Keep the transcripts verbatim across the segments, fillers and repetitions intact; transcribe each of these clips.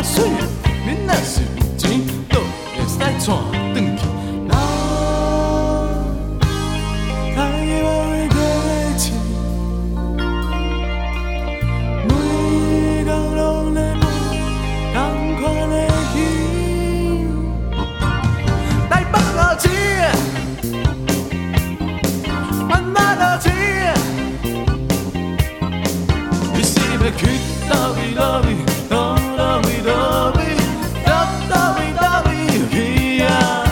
水，恁若是有钱，倒会使带转去。啊，台湾的天气，每天拢在无同款的鱼，台北好市，万马好市，你是要去倒位倒位？倒倒位倒位，倒倒位倒位去啊！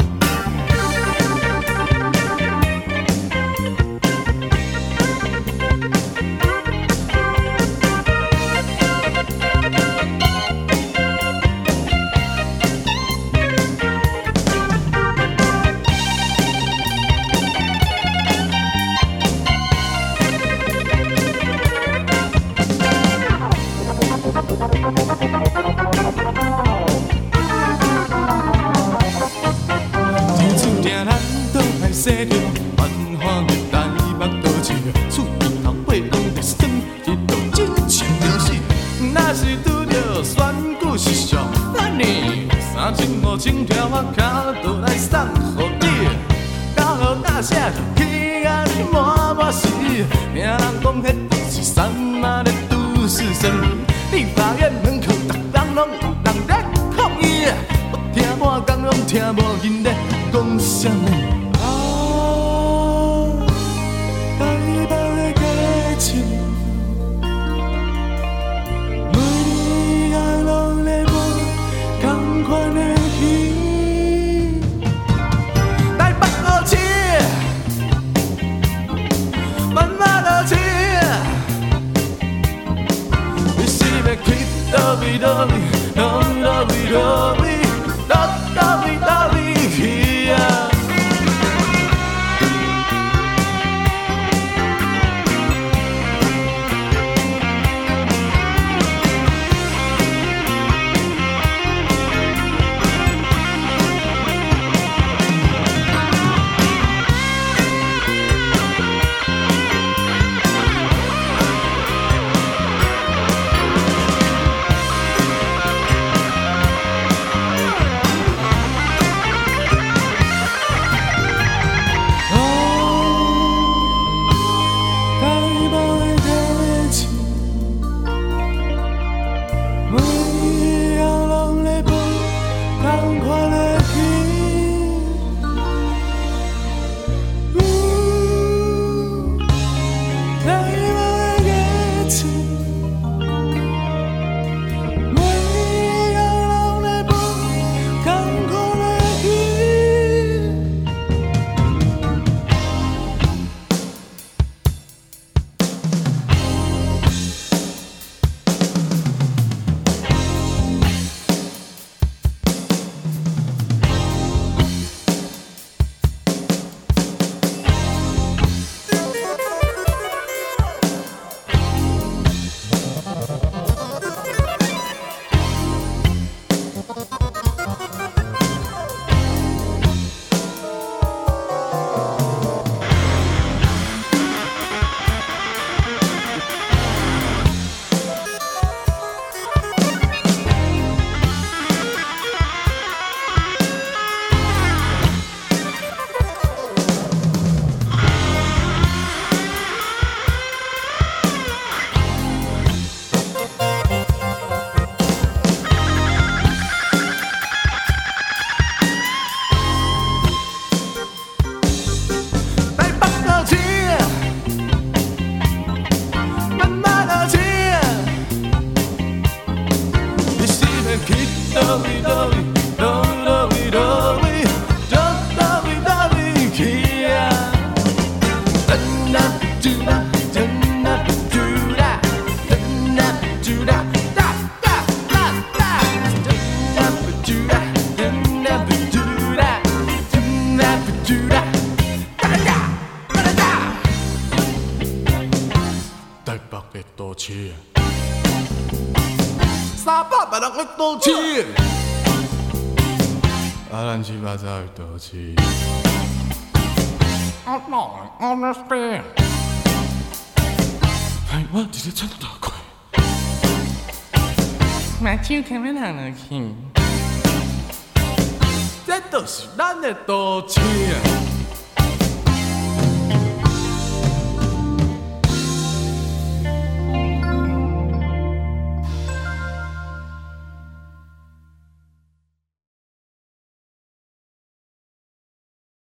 天注定咱都歹洗着，繁华的台北都市，厝边头八人在耍，一道真情着死。若是拄着选举时尚，咱呢三千五千条我脚倒来送予你，到好大写气啊你满满是，听人讲迄就是三马的都市生。立法院门口，逐人拢有人在抗议，我听满天拢听无人咧讲啥物。啊，台北的街市，每日拢在无同款的鱼，台北好市，万马好市。要去倒位倒位，倒位倒位倒位，倒倒位倒位去啊！三百万人去赌市，啊，乱七八糟的赌市。I don't understand。哎，我直接穿到大块。 目睭看要人落去，这就是咱的都市。